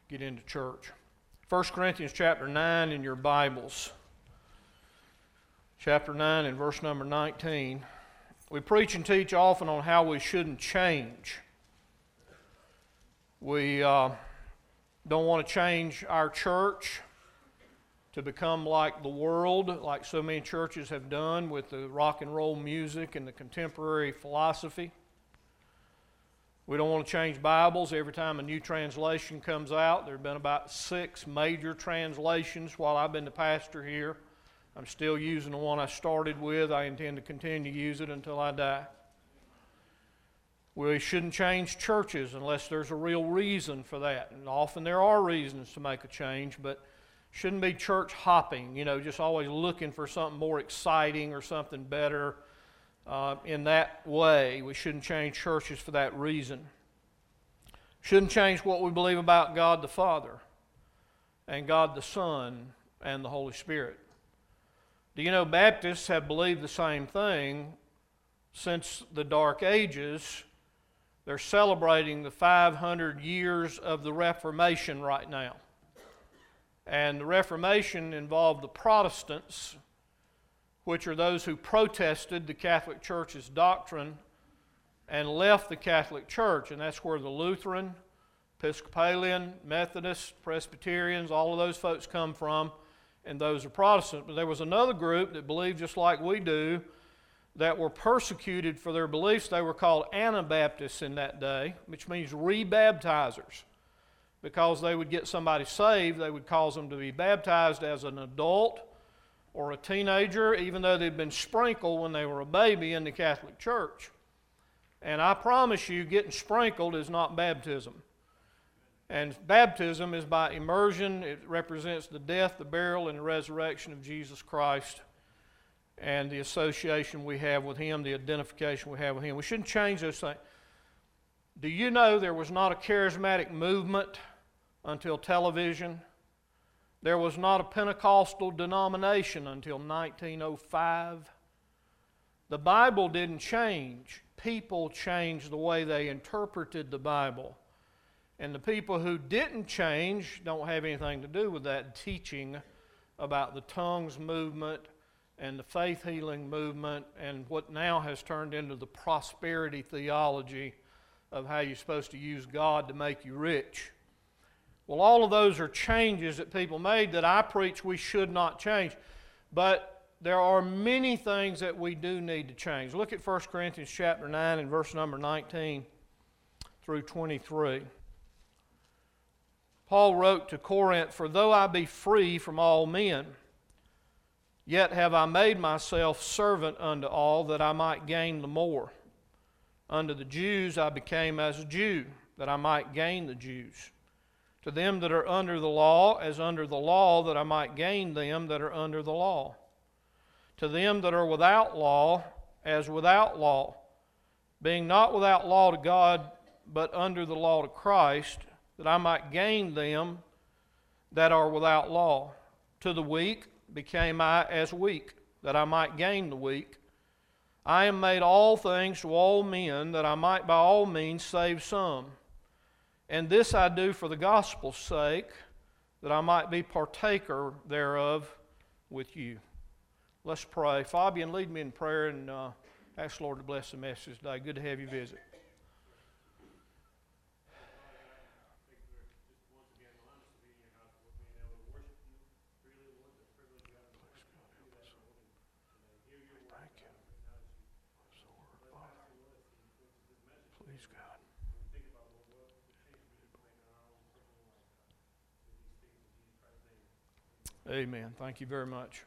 get into church. 1 Corinthians chapter 9 in your Bibles. Chapter 9 and verse number 19. We preach and teach often on how we shouldn't change. We don't want to change our church to become like the world, like so many churches have done with the rock and roll music and the contemporary philosophy. We don't want to change Bibles every time a new translation comes out. There have been about 6 major translations while I've been the pastor here. I'm still using the one I started with. I intend to continue to use it until I die. We shouldn't change churches unless there's a real reason for that. And often there are reasons to make a change, but shouldn't be church hopping, just always looking for something more exciting or something better. In that way, we shouldn't change churches for that reason. Shouldn't change what we believe about God the Father and God the Son and the Holy Spirit. Do you know Baptists have believed the same thing since the Dark Ages? They're celebrating the 500 years of the Reformation right now. And the Reformation involved the Protestants, which are those who protested the Catholic Church's doctrine and left the Catholic Church. And that's where the Lutheran, Episcopalian, Methodist, Presbyterians, all of those folks come from, and those are Protestant. But there was another group that believed just like we do, that were persecuted for their beliefs. They were called Anabaptists in that day, which means rebaptizers. Because they would get somebody saved, they would cause them to be baptized as an adult or a teenager, even though they'd been sprinkled when they were a baby in the Catholic Church. And I promise you, getting sprinkled is not baptism. And baptism is by immersion. It represents the death, the burial, and the resurrection of Jesus Christ and the association we have with Him, the identification we have with Him. We shouldn't change those things. Do you know there was not a charismatic movement until television? There was not a Pentecostal denomination until 1905. The Bible didn't change. People changed the way they interpreted the Bible. And the people who didn't change don't have anything to do with that teaching about the tongues movement and the faith healing movement and what now has turned into the prosperity theology of how you're supposed to use God to make you rich. Well, all of those are changes that people made that I preach we should not change. But there are many things that we do need to change. Look at 1 Corinthians chapter 9 and verse number 19 through 23. Paul wrote to Corinth, "For though I be free from all men, yet have I made myself servant unto all, that I might gain the more. Unto the Jews I became as a Jew, that I might gain the Jews. To them that are under the law, as under the law, that I might gain them that are under the law. To them that are without law, as without law, being not without law to God, but under the law to Christ, that I might gain them that are without law. To the weak became I as weak, that I might gain the weak. I am made all things to all men, that I might by all means save some. And this I do for the gospel's sake, that I might be partaker thereof with you." Let's pray. Fabian, lead me in prayer and ask the Lord to bless the message today. Good to have you visit. Please, God. Amen. Thank you very much.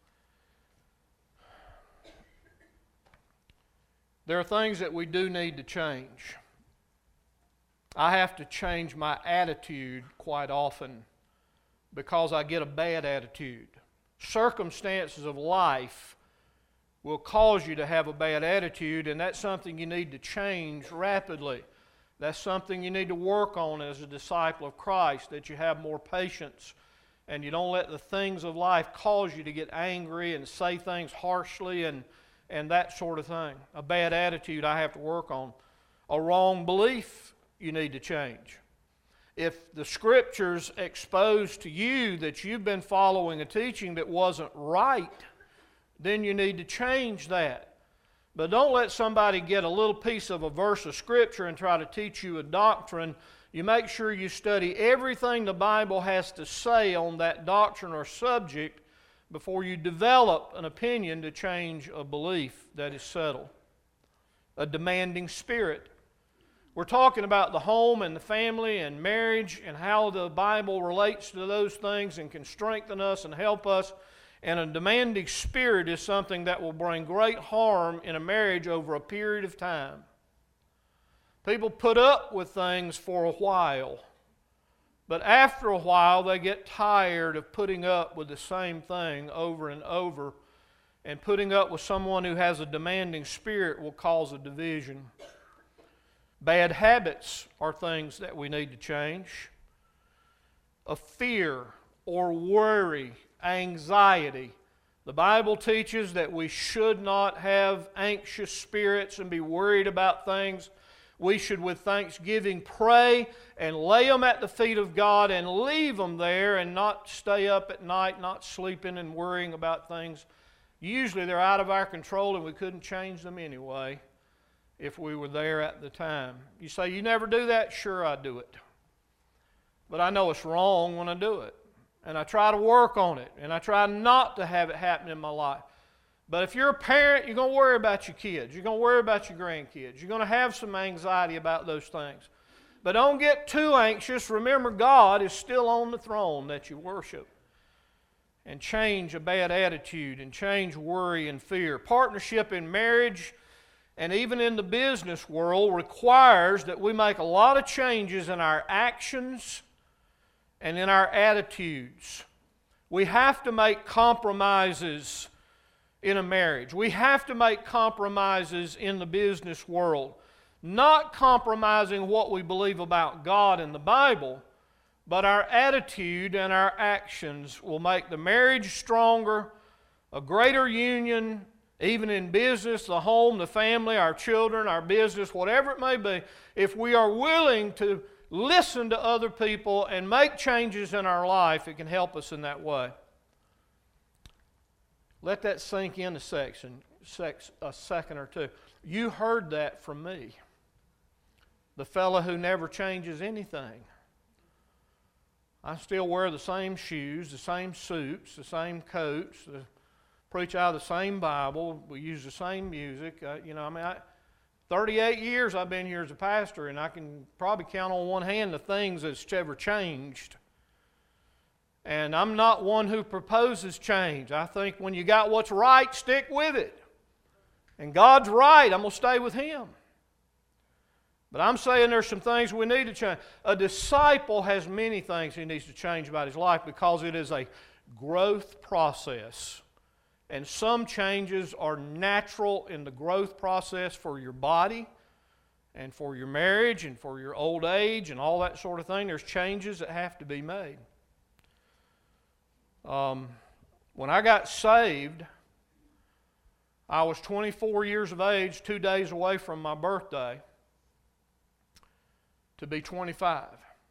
There are things that we do need to change. I have to change my attitude quite often because I get a bad attitude. Circumstances of life will cause you to have a bad attitude, and that's something you need to change rapidly. That's something you need to work on as a disciple of Christ, that you have more patience and you don't let the things of life cause you to get angry and say things harshly and that sort of thing. A bad attitude I have to work on. A wrong belief you need to change. if the Scriptures expose to you that you've been following a teaching that wasn't right, then you need to change that. But don't let somebody get a little piece of a verse of Scripture and try to teach you a doctrine. You make sure you study everything the Bible has to say on that doctrine or subject before you develop an opinion to change a belief that is settled. A demanding spirit. We're talking about the home and the family and marriage and how the Bible relates to those things and can strengthen us and help us. And a demanding spirit is something that will bring great harm in a marriage over a period of time. People put up with things for a while, but after a while they get tired of putting up with the same thing over and over, and putting up with someone who has a demanding spirit will cause a division. Bad habits are things that we need to change. A fear or worry, anxiety. The Bible teaches that we should not have anxious spirits and be worried about things. We should, with thanksgiving, pray and lay them at the feet of God and leave them there and not stay up at night, not sleeping and worrying about things. Usually they're out of our control and we couldn't change them anyway if we were there at the time. You say, you never do that? Sure, I do it. But I know it's wrong when I do it. And I try to work on it. And I try not to have it happen in my life. But if you're a parent, you're going to worry about your kids. You're going to worry about your grandkids. You're going to have some anxiety about those things. But don't get too anxious. Remember, God is still on the throne that you worship. And change a bad attitude and change worry and fear. Partnership in marriage and even in the business world requires that we make a lot of changes in our actions and in our attitudes. We have to make compromises in a marriage. We have to make compromises in the business world. Not compromising what we believe about God and the Bible, but our attitude and our actions will make the marriage stronger, a greater union, even in business, the home, the family, our children, our business, whatever it may be. If we are willing to listen to other people and make changes in our life, it can help us in that way. Let that sink in a second or two. You heard that from me. The fellow who never changes anything. I still wear the same shoes, the same suits, the same coats, preach out of the same Bible. We use the same music. 38 years I've been here as a pastor, and I can probably count on one hand the things that's ever changed. And I'm not one who proposes change. I think when you got what's right, stick with it. And God's right, I'm going to stay with Him. But I'm saying there's some things we need to change. A disciple has many things he needs to change about his life because it is a growth process. And some changes are natural in the growth process for your body and for your marriage and for your old age and all that sort of thing. There's changes that have to be made. When I got saved, I was 24 years of age, 2 days away from my birthday, to be 25.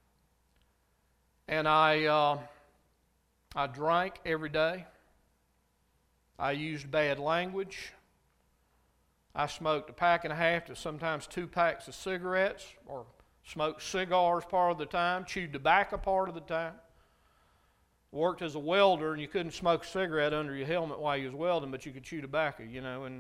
And I drank every day. I used bad language. I smoked a pack and a half to sometimes 2 packs of cigarettes, or smoked cigars part of the time, chewed tobacco part of the time. Worked as a welder, and you couldn't smoke a cigarette under your helmet while you was welding, but you could chew tobacco, and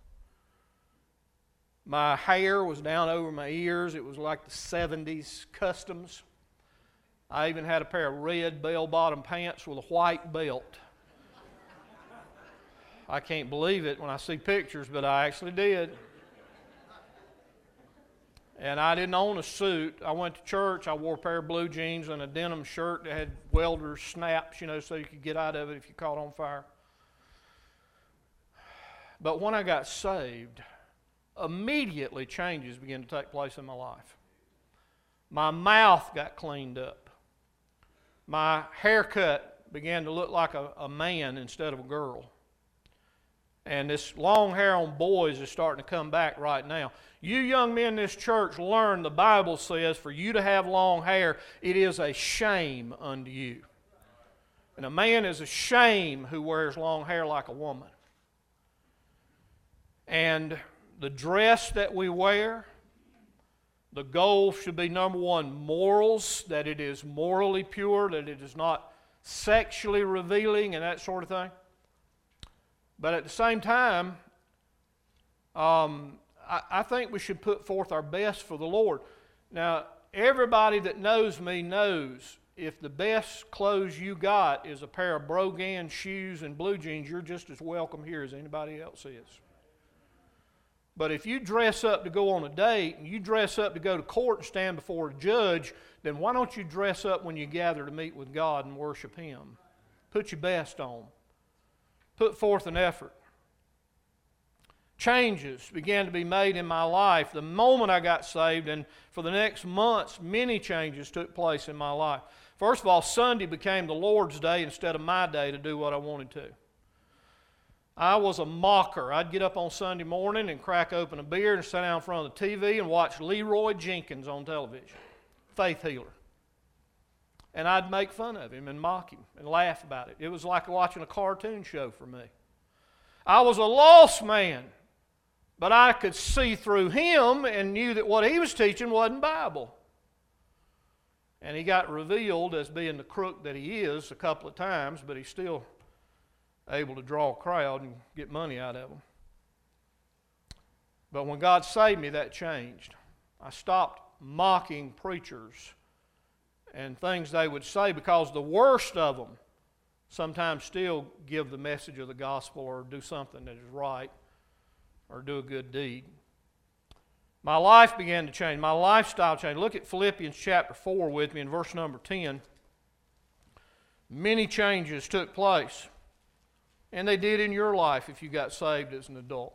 my hair was down over my ears. It was like the 70s customs. I even had a pair of red bell-bottom pants with a white belt. I can't believe it when I see pictures, but I actually did. And I didn't own a suit. I went to church. I wore a pair of blue jeans and a denim shirt that had welder's snaps, so you could get out of it if you caught on fire. But when I got saved, immediately changes began to take place in my life. My mouth got cleaned up. My haircut began to look like a man instead of a girl. And this long hair on boys is starting to come back right now. You young men in this church, learn the Bible says for you to have long hair, it is a shame unto you. And a man is a shame who wears long hair like a woman. And the dress that we wear, the goal should be, number one, morals, that it is morally pure, that it is not sexually revealing and that sort of thing. But at the same time, I think we should put forth our best for the Lord. Now, everybody that knows me knows if the best clothes you got is a pair of Brogan shoes and blue jeans, you're just as welcome here as anybody else is. But if you dress up to go on a date and you dress up to go to court and stand before a judge, then why don't you dress up when you gather to meet with God and worship Him? Put your best on. Put forth an effort. Changes began to be made in my life the moment I got saved, and for the next months, many changes took place in my life. First of all, Sunday became the Lord's day instead of my day to do what I wanted to. I was a mocker. I'd get up on Sunday morning and crack open a beer and sit down in front of the TV and watch Leroy Jenkins on television, faith healer. And I'd make fun of him and mock him and laugh about it. It was like watching a cartoon show for me. I was a lost man, but I could see through him and knew that what he was teaching wasn't Bible. And he got revealed as being the crook that he is a couple of times, but he's still able to draw a crowd and get money out of them. But when God saved me, that changed. I stopped mocking preachers and things they would say, because the worst of them sometimes still give the message of the gospel or do something that is right or do a good deed. My life began to change. My lifestyle changed. Look at Philippians chapter 4 with me in verse number 10. Many changes took place. And they did in your life if you got saved as an adult.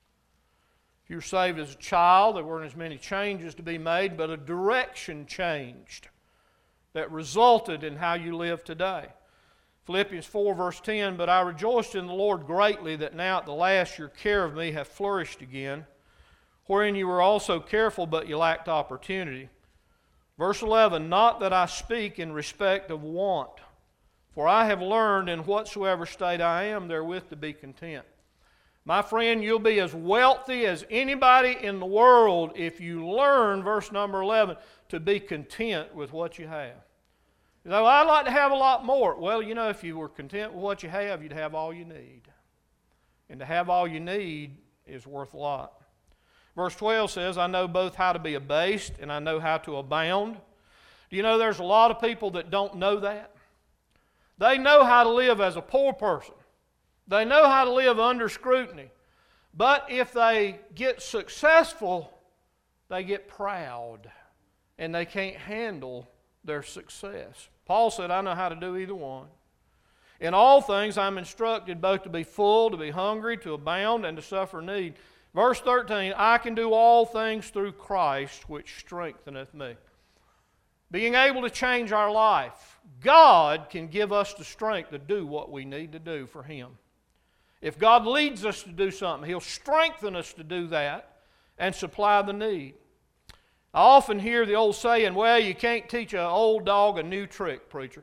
If you were saved as a child, there weren't as many changes to be made, but a direction changed that resulted in how you live today. Philippians 4 verse 10, "But I rejoiced in the Lord greatly that now at the last your care of me hath flourished again, wherein you were also careful, but you lacked opportunity." Verse 11, "Not that I speak in respect of want, for I have learned in whatsoever state I am therewith to be content." My friend, you'll be as wealthy as anybody in the world if you learn, verse number 11, to be content with what you have. You know, I'd like to have a lot more. Well, you know, if you were content with what you have, you'd have all you need. And to have all you need is worth a lot. Verse 12 says, "I know both how to be abased and I know how to abound." Do you know there's a lot of people that don't know that? They know how to live as a poor person. They know how to live under scrutiny. But if they get successful, they get proud and they can't handle their success. Paul said, "I know how to do either one. In all things I'm instructed both to be full, to be hungry, to abound, and to suffer need." Verse 13, "I can do all things through Christ which strengtheneth me." Being able to change our life, God can give us the strength to do what we need to do for Him. If God leads us to do something, He'll strengthen us to do that and supply the need. I often hear the old saying, "Well, you can't teach an old dog a new trick, preacher."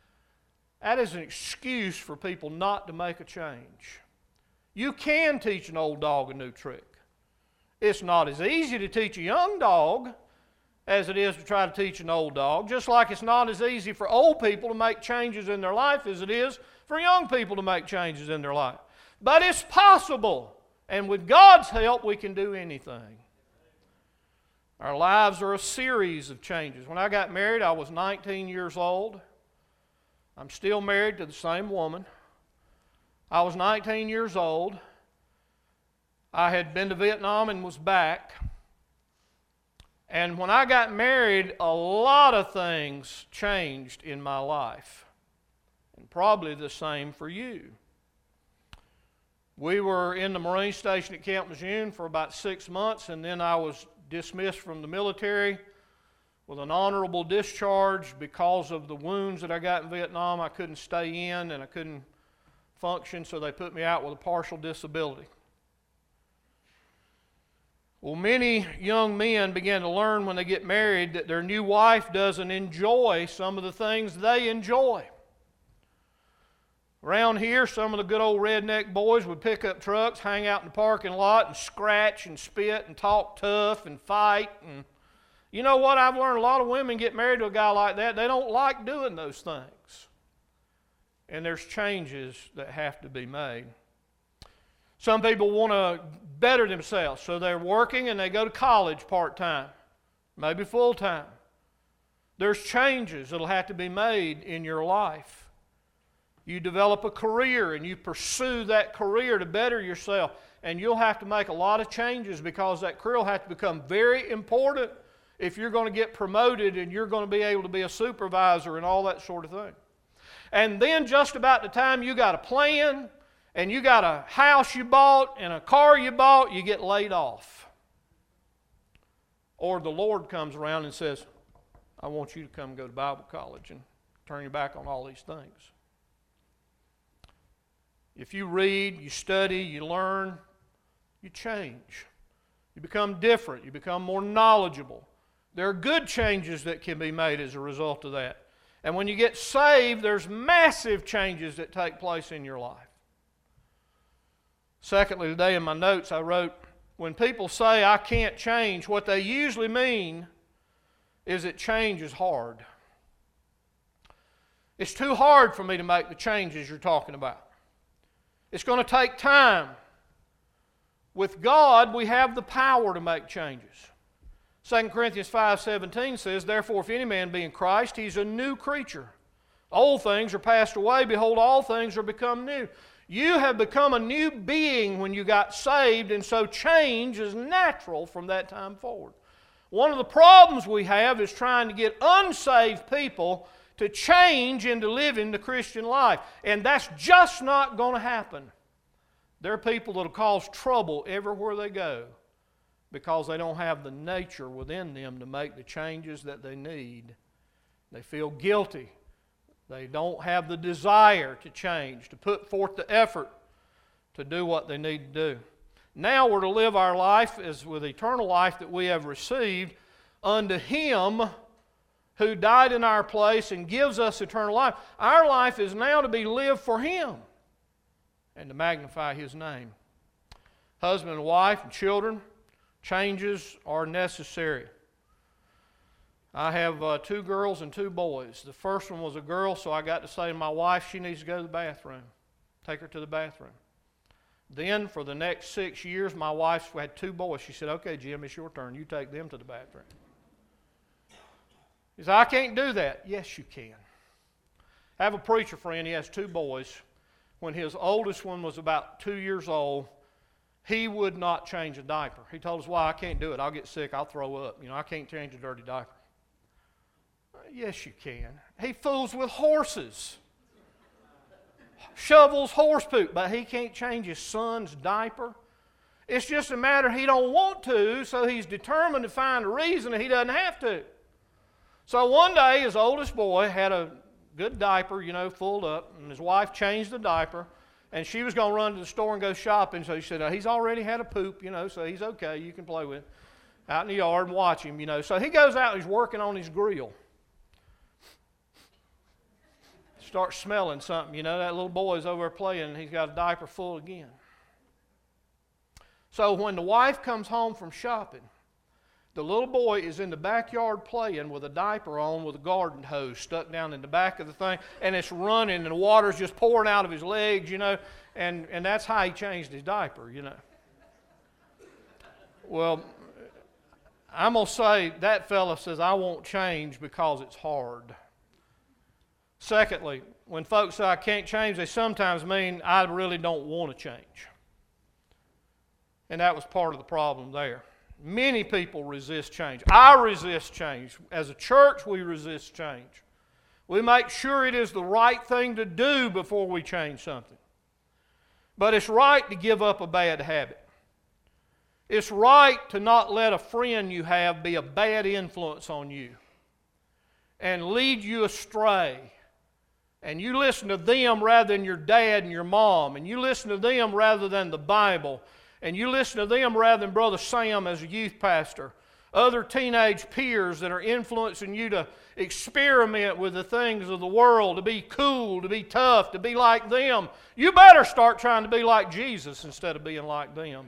That is an excuse for people not to make a change. You can teach an old dog a new trick. It's not as easy to teach a young dog as it is to try to teach an old dog, just like it's not as easy for old people to make changes in their life as it is for young people to make changes in their life. But it's possible, and with God's help we can do anything. Our lives are a series of changes. When I got married, I was 19 years old. I'm still married to the same woman. I was 19 years old. I had been to Vietnam and was back. And when I got married, a lot of things changed in my life. And probably the same for you. We were in the Marine Station at Camp Lejeune for about 6 months, and then I was dismissed from the military with an honorable discharge because of the wounds that I got in Vietnam. I couldn't stay in, and I couldn't function, so they put me out with a partial disability. Well, many young men begin to learn when they get married that their new wife doesn't enjoy some of the things they enjoy. Around here, some of the good old redneck boys would pick up trucks, hang out in the parking lot, and scratch and spit and talk tough and fight. And you know what? I've learned a lot of women get married to a guy like that. They don't like doing those things. And there's changes that have to be made. Some people want to better themselves, so they're working and they go to college part-time, maybe full-time. There's changes that will have to be made in your life. You develop a career and you pursue that career to better yourself, and you'll have to make a lot of changes because that career will have to become very important if you're going to get promoted and you're going to be able to be a supervisor and all that sort of thing. And then just about the time you got a plan and you got a house you bought and a car you bought, you get laid off. Or the Lord comes around and says, I want you to come go to Bible college and turn your back on all these things. If you read, you study, you learn, you change. You become different. You become more knowledgeable. There are good changes that can be made as a result of that. And when you get saved, there's massive changes that take place in your life. Secondly, today in my notes I wrote, when people say I can't change, what they usually mean is that change is hard. It's too hard for me to make the changes you're talking about. It's going to take time. With God, we have the power to make changes. 2 Corinthians 5:17 says, Therefore, if any man be in Christ, he's a new creature. Old things are passed away. Behold, all things are become new. You have become a new being when you got saved, and so change is natural from that time forward. One of the problems we have is trying to get unsaved people to change into living the Christian life. And that's just not going to happen. There are people that will cause trouble everywhere they go because they don't have the nature within them to make the changes that they need. They feel guilty. They don't have the desire to change, to put forth the effort to do what they need to do. Now we're to live our life as with eternal life that we have received unto Him who died in our place and gives us eternal life. Our life is now to be lived for Him and to magnify His name. Husband and wife and children, changes are necessary. I have 2 girls and 2 boys. The first one was a girl, so I got to say to my wife, she needs to go to the bathroom. Take her to the bathroom. Then, for the next 6 years, my wife had 2 boys. She said, okay, Jim, it's your turn. You take them to the bathroom. He said, I can't do that. Yes, you can. I have a preacher friend. He has 2 boys. When his oldest one was about 2 years old, he would not change a diaper. He told us, why? I can't do it. I'll get sick. I'll throw up. I can't change a dirty diaper. Yes, you can. He fools with horses. Shovels horse poop, but he can't change his son's diaper. It's just a matter he don't want to, so he's determined to find a reason that he doesn't have to. So one day, his oldest boy had a good diaper, full up, and his wife changed the diaper, and she was going to run to the store and go shopping, so she said, he's already had a poop, so he's okay, you can play with him out in the yard and watch him, So he goes out and he's working on his grill. Starts smelling something, that little boy's over there playing and he's got a diaper full again. So when the wife comes home from shopping, the little boy is in the backyard playing with a diaper on with a garden hose stuck down in the back of the thing, and it's running and the water's just pouring out of his legs, and that's how he changed his diaper, Well, I'm going to say that fella says, I won't change because it's hard. Secondly, when folks say I can't change, they sometimes mean I really don't want to change. And that was part of the problem there. Many people resist change. I resist change. As a church, we resist change. We make sure it is the right thing to do before we change something. But it's right to give up a bad habit. It's right to not let a friend you have be a bad influence on you and lead you astray and you listen to them rather than your dad and your mom, and you listen to them rather than the Bible, and you listen to them rather than Brother Sam as a youth pastor, other teenage peers that are influencing you to experiment with the things of the world, to be cool, to be tough, to be like them, you better start trying to be like Jesus instead of being like them.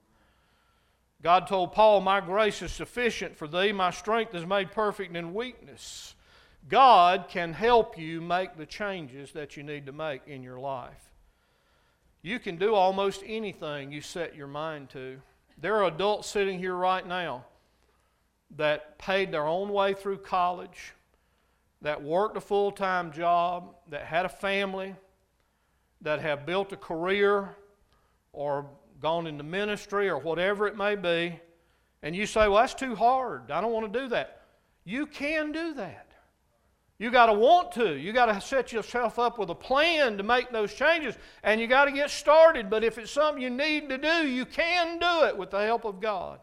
God told Paul, "My grace is sufficient for thee. My strength is made perfect in weakness." God can help you make the changes that you need to make in your life. You can do almost anything you set your mind to. There are adults sitting here right now that paid their own way through college, that worked a full-time job, that had a family, that have built a career or gone into ministry or whatever it may be, and you say, "Well, that's too hard. I don't want to do that." You can do that. You got to want to. You got to set yourself up with a plan to make those changes, and you got to get started. But if it's something you need to do, you can do it with the help of God.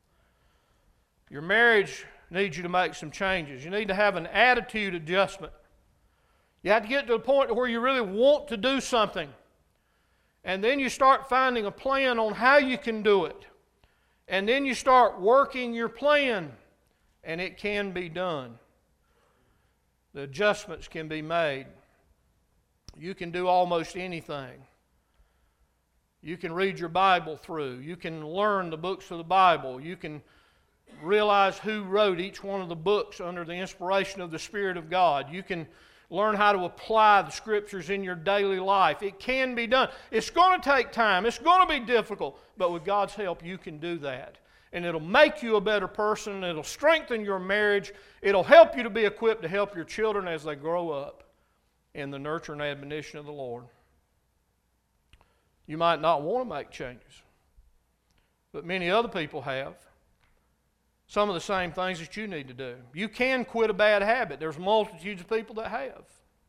Your marriage needs you to make some changes. You need to have an attitude adjustment. You have to get to the point where you really want to do something. And then you start finding a plan on how you can do it. And then you start working your plan, and it can be done. The adjustments can be made. You can do almost anything. You can read your Bible through. You can learn the books of the Bible. You can realize who wrote each one of the books under the inspiration of the Spirit of God. You can learn how to apply the Scriptures in your daily life. It can be done. It's going to take time. It's going to be difficult. But with God's help, you can do that. And it'll make you a better person. It'll strengthen your marriage. It'll help you to be equipped to help your children as they grow up in the nurture and admonition of the Lord. You might not want to make changes, but many other people have some of the same things that you need to do. You can quit a bad habit. There's multitudes of people that have.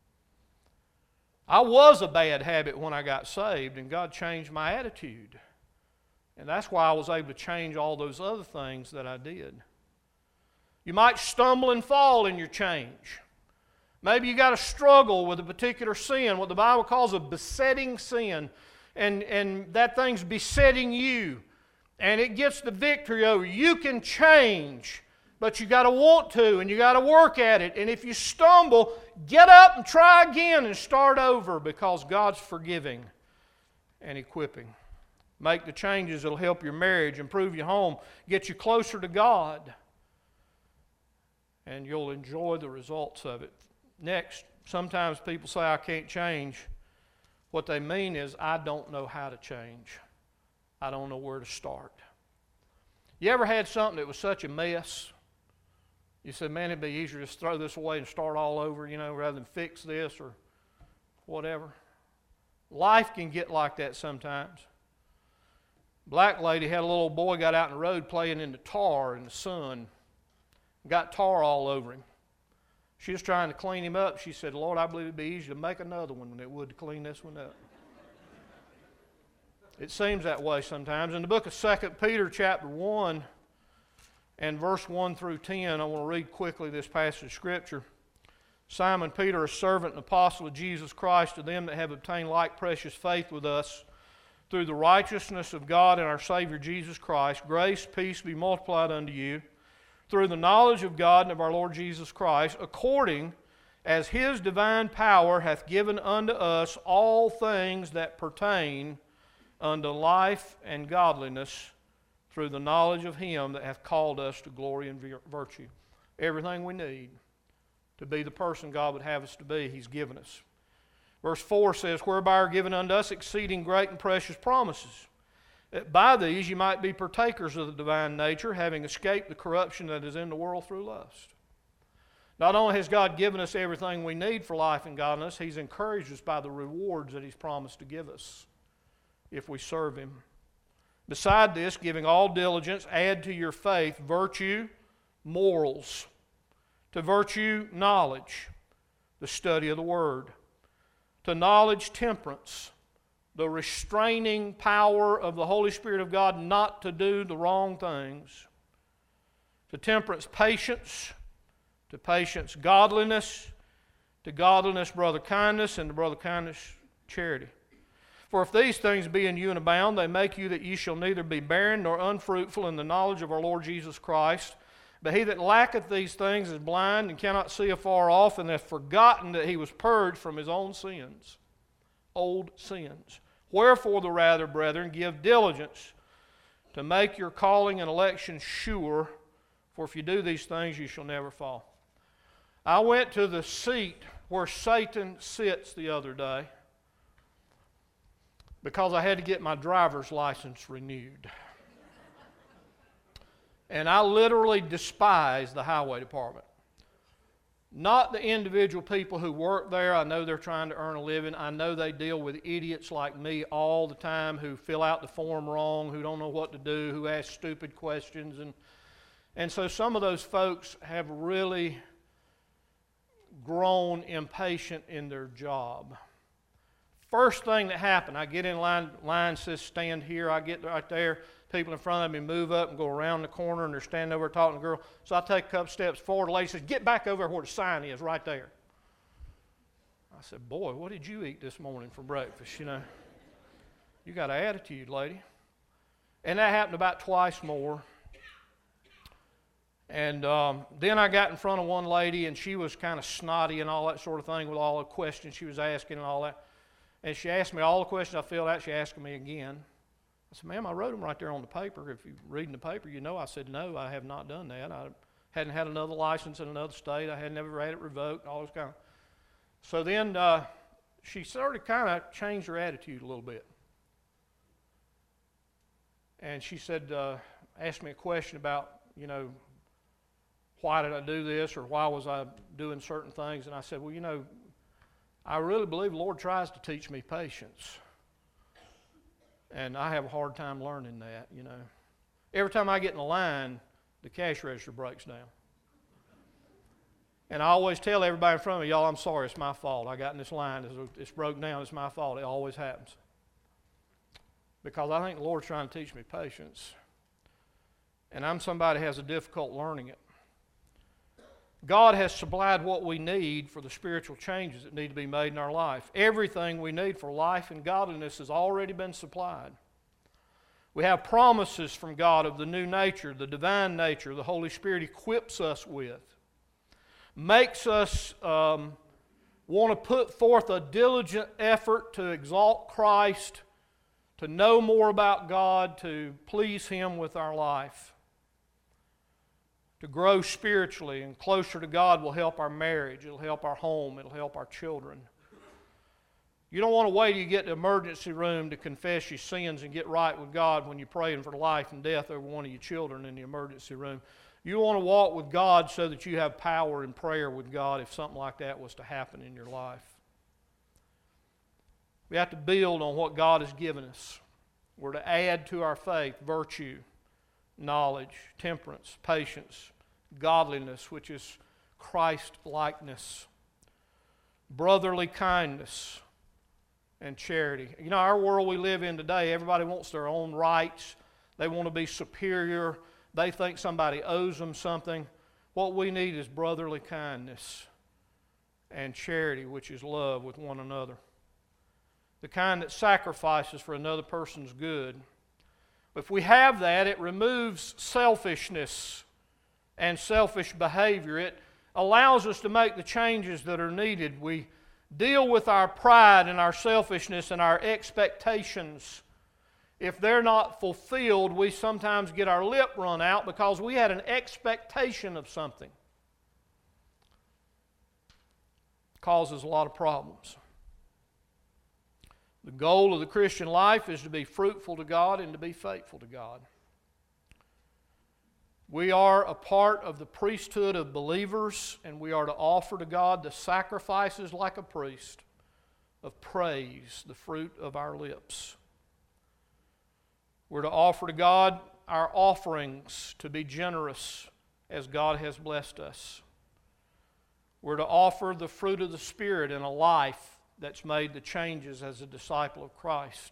I was a bad habit when I got saved, and God changed my attitude. And that's why I was able to change all those other things that I did. You might stumble and fall in your change. Maybe you got to struggle with a particular sin, what the Bible calls a besetting sin, and that thing's besetting you, and it gets the victory over you. You can change, but you got to want to, and you got to work at it. And if you stumble, get up and try again and start over, because God's forgiving and equipping. Make the changes that will help your marriage, improve your home, get you closer to God, and you'll enjoy the results of it. Next, sometimes people say, "I can't change." What they mean is, "I don't know how to change. I don't know where to start." You ever had something that was such a mess? You said, "Man, it'd be easier to just throw this away and start all over, rather than fix this or whatever." Life can get like that sometimes. Black lady had a little boy got out in the road playing in the tar in the sun. Got tar all over him. She was trying to clean him up. She said, "Lord, I believe it'd be easier to make another one than it would to clean this one up." It seems that way sometimes. In the book of 2 Peter chapter 1 and verse 1 through 10, I want to read quickly this passage of Scripture. "Simon Peter, a servant and apostle of Jesus Christ, to them that have obtained like precious faith with us, through the righteousness of God and our Savior Jesus Christ, grace, peace be multiplied unto you, through the knowledge of God and of our Lord Jesus Christ, according as His divine power hath given unto us all things that pertain unto life and godliness, through the knowledge of Him that hath called us to glory and virtue." Everything we need to be the person God would have us to be, He's given us. Verse 4 says, "Whereby are given unto us exceeding great and precious promises, that by these you might be partakers of the divine nature, having escaped the corruption that is in the world through lust." Not only has God given us everything we need for life and godliness, He's encouraged us by the rewards that He's promised to give us if we serve Him. Beside this, giving all diligence, add to your faith virtue, morals, to virtue knowledge, the study of the Word, to knowledge temperance, the restraining power of the Holy Spirit of God not to do the wrong things, to temperance patience, to patience godliness, to godliness brother kindness, and to brother kindness charity. For if these things be in you and abound, they make you that ye shall neither be barren nor unfruitful in the knowledge of our Lord Jesus Christ. But he that lacketh these things is blind and cannot see afar off, and hath forgotten that he was purged from his own sins, old sins. Wherefore the rather, brethren, give diligence to make your calling and election sure, for if you do these things, you shall never fall. I went to the seat where Satan sits the other day because I had to get my driver's license renewed. And I literally despise the highway department. Not the individual people who work there. I know they're trying to earn a living. I know they deal with idiots like me all the time who fill out the form wrong, who don't know what to do, who ask stupid questions. And so some of those folks have really grown impatient in their job. First thing that happened, I get in line says stand here. I get right there. People in front of me move up and go around the corner, and they're standing over talking to the girl. So I take a couple steps forward. The lady says, get back over where the sign is, right there. I said, boy, what did you eat this morning for breakfast? You know, you got an attitude, lady. And that happened about twice more. And then I got in front of one lady, and she was kind of snotty and all that sort of thing with all the questions she was asking and all that. And she asked me all the questions I filled out. She asked me again. I said, ma'am, I wrote them right there on the paper. If you're reading the paper, you know. I said, no, I have not done that. I hadn't had another license in another state. I had never had it revoked, all this kind of. So then she started kind of changed her attitude a little bit. And she said, asked me a question about, you know, why did I do this, or why was I doing certain things? And I said, well, you know, I really believe the Lord tries to teach me patience. And I have a hard time learning that, you know. Every time I get in a line, the cash register breaks down. And I always tell everybody in front of me, y'all, I'm sorry, it's my fault. I got in this line, it's broken down, it's my fault. It always happens. Because I think the Lord's trying to teach me patience. And I'm somebody who has a difficult learning it. God has supplied what we need for the spiritual changes that need to be made in our life. Everything we need for life and godliness has already been supplied. We have promises from God of the new nature, the divine nature, the Holy Spirit equips us with. Makes us want to put forth a diligent effort to exalt Christ, to know more about God, to please Him with our life. To grow spiritually and closer to God will help our marriage, it'll help our home, it'll help our children. You don't want to wait till you get to the emergency room to confess your sins and get right with God when you're praying for life and death over one of your children in the emergency room. You want to walk with God so that you have power in prayer with God if something like that was to happen in your life. We have to build on what God has given us. We're to add to our faith virtue, knowledge, temperance, patience, godliness, which is Christ-likeness, brotherly kindness, and charity. You know, our world we live in today, everybody wants their own rights. They want to be superior. They think somebody owes them something. What we need is brotherly kindness and charity, which is love with one another. The kind that sacrifices for another person's good. If we have that, it removes selfishness and selfish behavior. It allows us to make the changes that are needed. We deal with our pride and our selfishness and our expectations. If they're not fulfilled, we sometimes get our lip run out because we had an expectation of something. It causes a lot of problems. The goal of the Christian life is to be fruitful to God and to be faithful to God. We are a part of the priesthood of believers, and we are to offer to God the sacrifices like a priest of praise, the fruit of our lips. We're to offer to God our offerings to be generous as God has blessed us. We're to offer the fruit of the Spirit in a life that's made the changes as a disciple of Christ.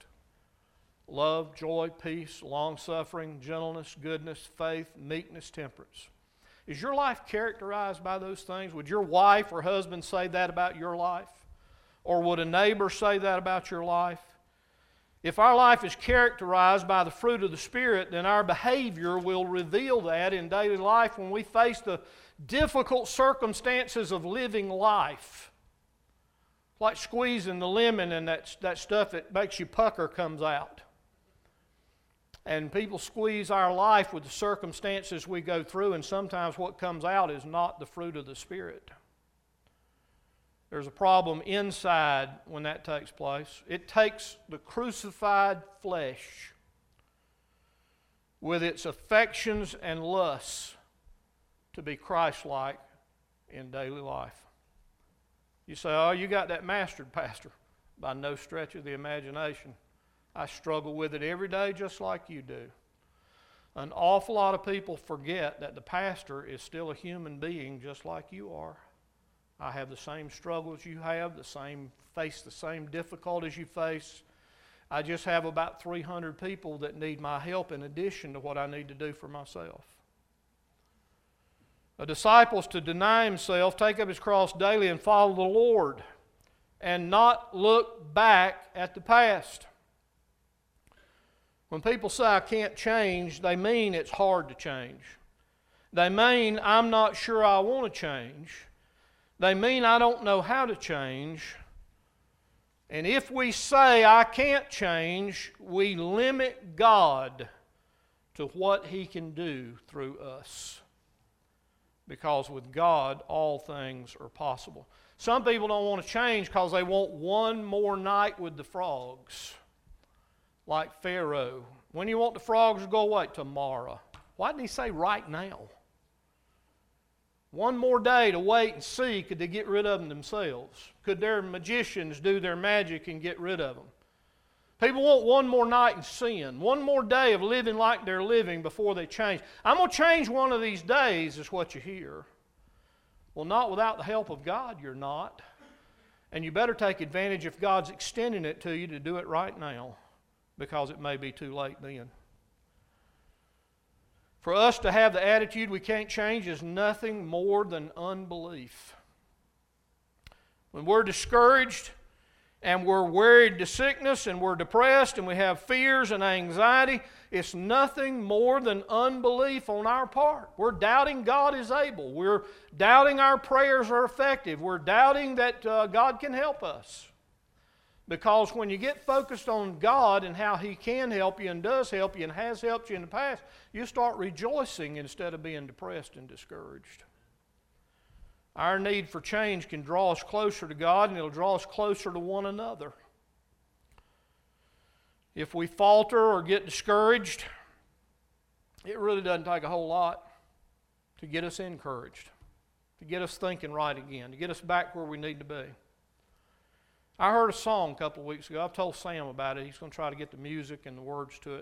Love, joy, peace, long-suffering, gentleness, goodness, faith, meekness, temperance. Is your life characterized by those things? Would your wife or husband say that about your life? Or would a neighbor say that about your life? If our life is characterized by the fruit of the Spirit, then our behavior will reveal that in daily life when we face the difficult circumstances of living life. Like squeezing the lemon and that stuff that makes you pucker comes out. And people squeeze our life with the circumstances we go through, and sometimes what comes out is not the fruit of the Spirit. There's a problem inside when that takes place. It takes the crucified flesh with its affections and lusts to be Christ-like in daily life. You say, oh, you got that mastered, Pastor. By no stretch of the imagination. I struggle with it every day just like you do. An awful lot of people forget that the pastor is still a human being just like you are. I have the same struggles you have, face the same difficulties you face. I just have about 300 people that need my help in addition to what I need to do for myself. A disciple is to deny himself, take up his cross daily, and follow the Lord, and not look back at the past. When people say I can't change, they mean it's hard to change. They mean I'm not sure I want to change. They mean I don't know how to change. And if we say I can't change, we limit God to what He can do through us. Because with God, all things are possible. Some people don't want to change because they want one more night with the frogs. Like Pharaoh. When do you want the frogs to go away? Tomorrow. Why didn't He say right now? One more day to wait and see, could they get rid of them themselves? Could their magicians do their magic and get rid of them? People want one more night in sin, one more day of living like they're living before they change. I'm going to change one of these days, is what you hear. Well, not without the help of God, you're not. And you better take advantage if God's extending it to you to do it right now, because it may be too late then. For us to have the attitude we can't change is nothing more than unbelief. When we're discouraged and we're worried to sickness and we're depressed and we have fears and anxiety, it's nothing more than unbelief on our part. We're doubting God is able. We're doubting our prayers are effective. We're doubting that God can help us. Because when you get focused on God and how He can help you and does help you and has helped you in the past, you start rejoicing instead of being depressed and discouraged. Our need for change can draw us closer to God, and it'll draw us closer to one another. If we falter or get discouraged, it really doesn't take a whole lot to get us encouraged, to get us thinking right again, to get us back where we need to be. I heard a song a couple of weeks ago. I've told Sam about it. He's going to try to get the music and the words to it.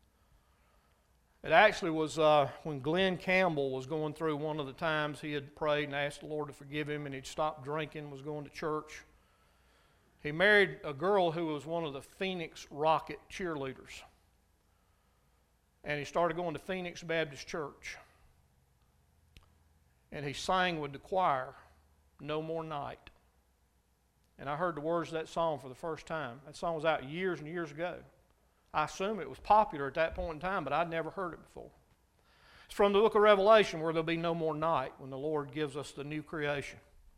It actually was when Glenn Campbell was going through one of the times he had prayed and asked the Lord to forgive him, and he'd stopped drinking, was going to church. He married a girl who was one of the Phoenix Rocket cheerleaders. And he started going to Phoenix Baptist Church. And he sang with the choir, "No More Night." And I heard the words of that song for the first time. That song was out years and years ago. I assume it was popular at that point in time, but I'd never heard it before. It's from the book of Revelation, where there'll be no more night when the Lord gives us the new creation.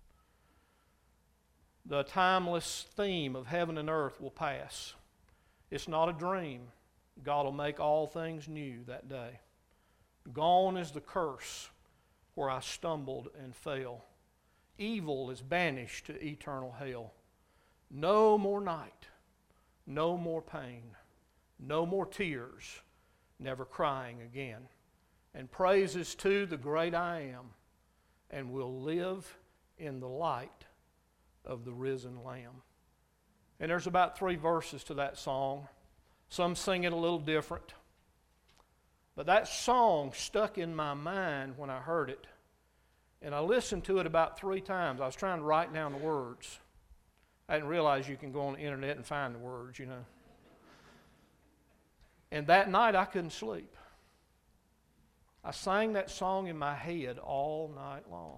The timeless theme of heaven and earth will pass. It's not a dream. God will make all things new that day. Gone is the curse where I stumbled and fell. Evil is banished to eternal hell. No more night, no more pain, no more tears, never crying again. And praises to the great I Am, and we'll live in the light of the risen Lamb. And there's about 3 verses to that song. Some sing it a little different. But that song stuck in my mind when I heard it. And I listened to it about 3 times. I was trying to write down the words. I didn't realize you can go on the internet and find the words, you know. And that night I couldn't sleep. I sang that song in my head all night long.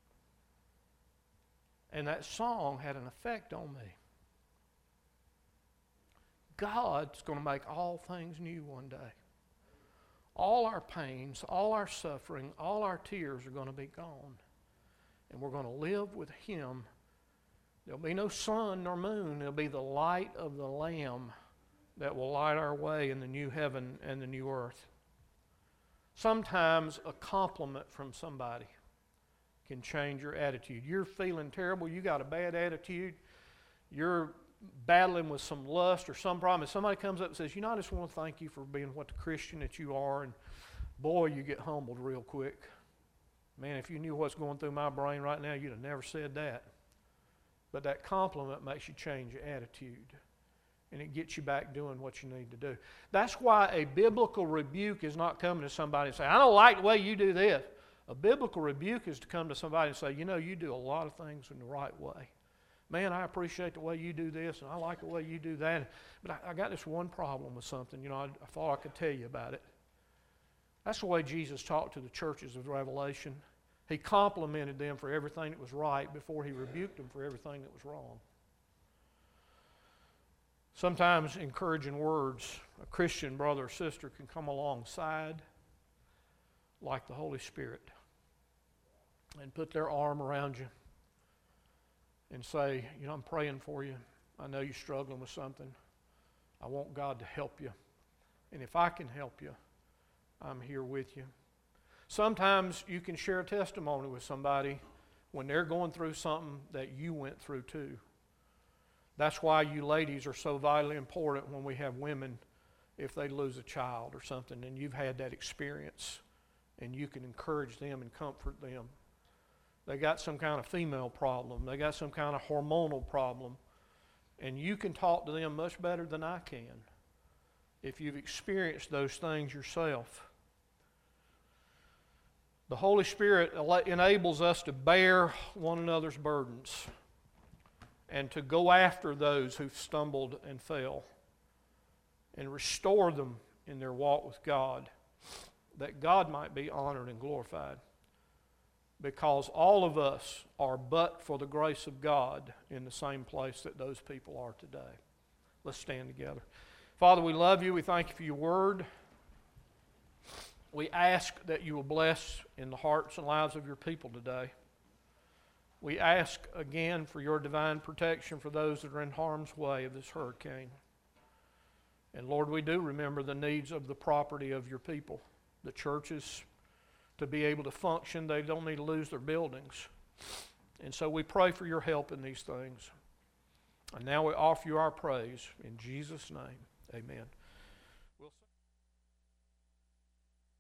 And that song had an effect on me. God's going to make all things new one day. All our pains, all our suffering, all our tears are going to be gone. And we're going to live with Him. There'll be no sun nor moon. There'll be the light of the Lamb that will light our way in the new heaven and the new earth. Sometimes a compliment from somebody can change your attitude. You're feeling terrible. You got a bad attitude. You're battling with some lust or some problem. And somebody comes up and says, I just want to thank you for being what the Christian that you are. And boy, you get humbled real quick. Man, if you knew what's going through my brain right now, you'd have never said that. But that compliment makes you change your attitude. And it gets you back doing what you need to do. That's why a biblical rebuke is not coming to somebody and say, I don't like the way you do this. A biblical rebuke is to come to somebody and say, you do a lot of things in the right way. Man, I appreciate the way you do this, and I like the way you do that. But I got this one problem with something. I thought I could tell you about it. That's the way Jesus talked to the churches of Revelation. He complimented them for everything that was right before He rebuked them for everything that was wrong. Sometimes encouraging words, a Christian brother or sister can come alongside like the Holy Spirit and put their arm around you and say, I'm praying for you. I know you're struggling with something. I want God to help you. And if I can help you, I'm here with you. Sometimes you can share a testimony with somebody when they're going through something that you went through too. That's why you ladies are so vitally important when we have women, if they lose a child or something, and you've had that experience, and you can encourage them and comfort them. They got some kind of female problem. They got some kind of hormonal problem. And you can talk to them much better than I can if you've experienced those things yourself. The Holy Spirit enables us to bear one another's burdens and to go after those who've stumbled and fell and restore them in their walk with God, that God might be honored and glorified. Because all of us are but for the grace of God in the same place that those people are today. Let's stand together. Father, we love you. We thank you for your word. We ask that you will bless in the hearts and lives of your people today. We ask again for your divine protection for those that are in harm's way of this hurricane. And Lord, we do remember the needs of the property of your people. The churches, to be able to function, they don't need to lose their buildings. And so we pray for your help in these things. And now we offer you our praise. In Jesus' name, amen.